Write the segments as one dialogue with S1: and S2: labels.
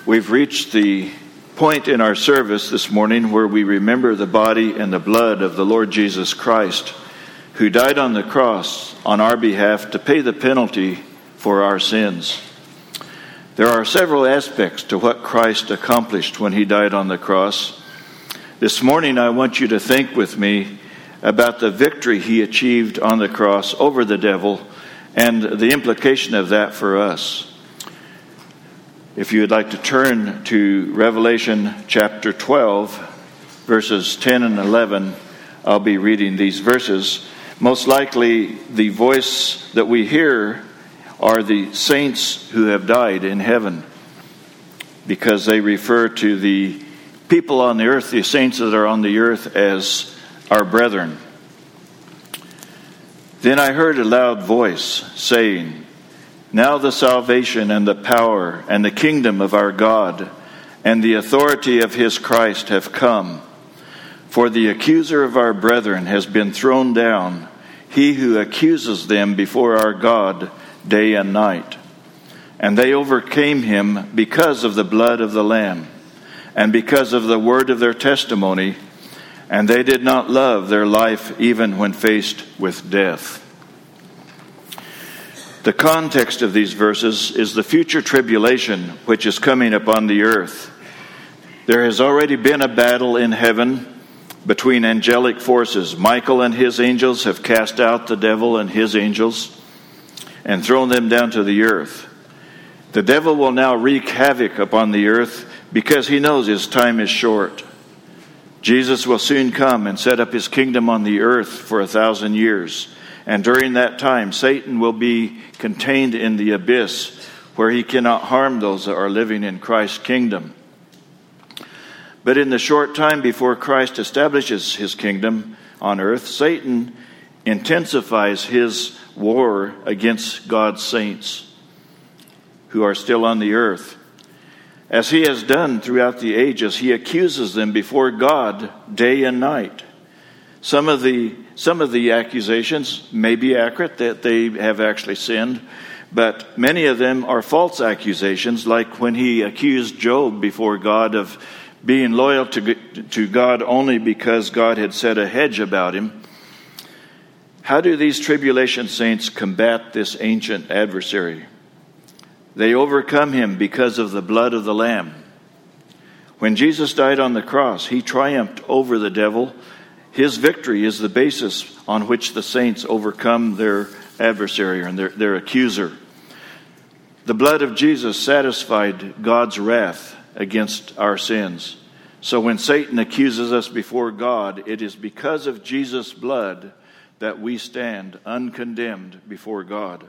S1: We've reached the point in our service this morning where we remember the body and the blood of the Lord Jesus Christ, who died on the cross on our behalf to pay the penalty for our sins. There are several aspects to what Christ accomplished when he died on the cross. This morning I want you to think with me about the victory he achieved on the cross over the devil and the implication of that for us. If you would like to turn to Revelation chapter 12, verses 10 and 11, I'll be reading these verses. Most likely the voice that we hear are the saints who have died in heaven, because they refer to the people on the earth, the saints that are on the earth, as our brethren. Then I heard a loud voice saying, "Now the salvation and the power and the kingdom of our God and the authority of his Christ have come. For the accuser of our brethren has been thrown down, he who accuses them before our God day and night. And they overcame him because of the blood of the Lamb and because of the word of their testimony, and they did not love their life even when faced with death." The context of these verses is the future tribulation which is coming upon the earth. There has already been a battle in heaven between angelic forces. Michael and his angels have cast out the devil and his angels and thrown them down to the earth. The devil will now wreak havoc upon the earth because he knows his time is short. Jesus will soon come and set up his kingdom on the earth for 1,000 years. And during that time, Satan will be contained in the abyss where he cannot harm those that are living in Christ's kingdom. But in the short time before Christ establishes his kingdom on earth, Satan intensifies his war against God's saints who are still on the earth. As he has done throughout the ages, he accuses them before God day and night. Some of the accusations may be accurate, that they have actually sinned, but many of them are false accusations, like when he accused Job before God of being loyal to God only because God had set a hedge about him. How do these tribulation saints combat this ancient adversary? They overcome him because of the blood of the Lamb. When Jesus died on the cross, he triumphed over the devil. His victory is the basis on which the saints overcome their adversary and their accuser. The blood of Jesus satisfied God's wrath against our sins. So when Satan accuses us before God, it is because of Jesus' blood that we stand uncondemned before God.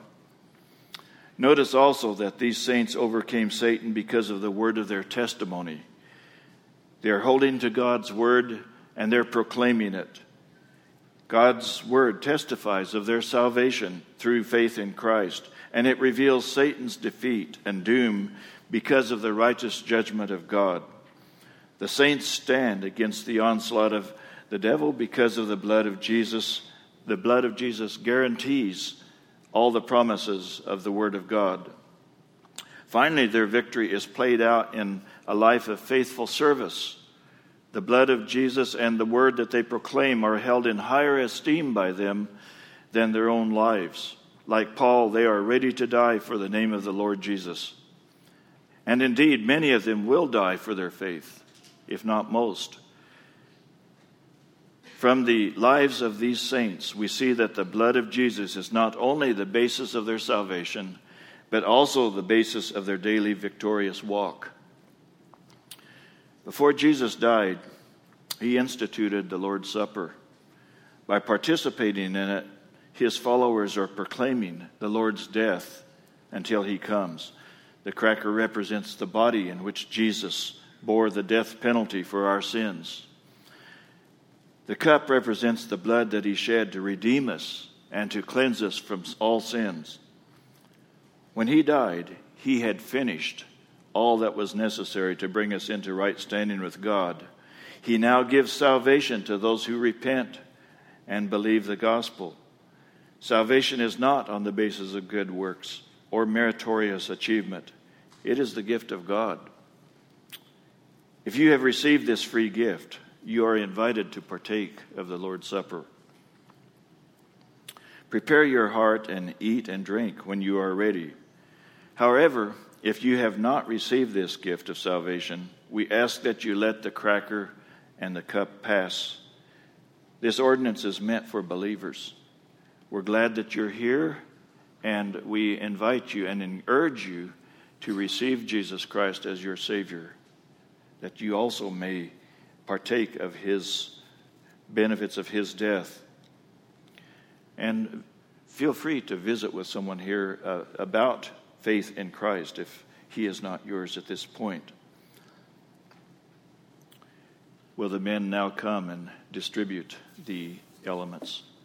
S1: Notice also that these saints overcame Satan because of the word of their testimony. They are holding to God's word and they're proclaiming it. God's word testifies of their salvation through faith in Christ, and it reveals Satan's defeat and doom because of the righteous judgment of God. The saints stand against the onslaught of the devil because of the blood of Jesus. The blood of Jesus guarantees all the promises of the Word of God. Finally, their victory is played out in a life of faithful service. The blood of Jesus and the word that they proclaim are held in higher esteem by them than their own lives. Like Paul, they are ready to die for the name of the Lord Jesus. And indeed, many of them will die for their faith, if not most. From the lives of these saints, we see that the blood of Jesus is not only the basis of their salvation, but also the basis of their daily victorious walk. Before Jesus died, he instituted the Lord's Supper. By participating in it, his followers are proclaiming the Lord's death until he comes. The cracker represents the body in which Jesus bore the death penalty for our sins. The cup represents the blood that he shed to redeem us and to cleanse us from all sins. When he died, he had finished all that was necessary to bring us into right standing with God. He now gives salvation to those who repent and believe the gospel. Salvation is not on the basis of good works or meritorious achievement. It is the gift of God. If you have received this free gift, you are invited to partake of the Lord's Supper. Prepare your heart and eat and drink when you are ready. However, if you have not received this gift of salvation, we ask that you let the cracker and the cup pass. This ordinance is meant for believers. We're glad that you're here, and we invite you and urge you to receive Jesus Christ as your Savior, that you also may partake of his benefits of his death. And feel free to visit with someone here about faith in Christ if he is not yours at this point. Will the men now come and distribute the elements?